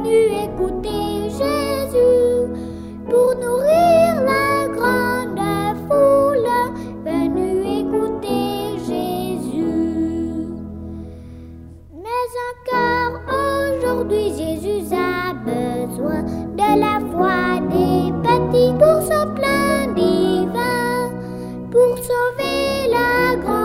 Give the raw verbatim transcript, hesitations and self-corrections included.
venu écouter Jésus pour nourrir la grande foule, venu écouter Jésus. Mais encore aujourd'hui, Jésus a besoin de la foi des petits pour son plein divin, pour sauver la grande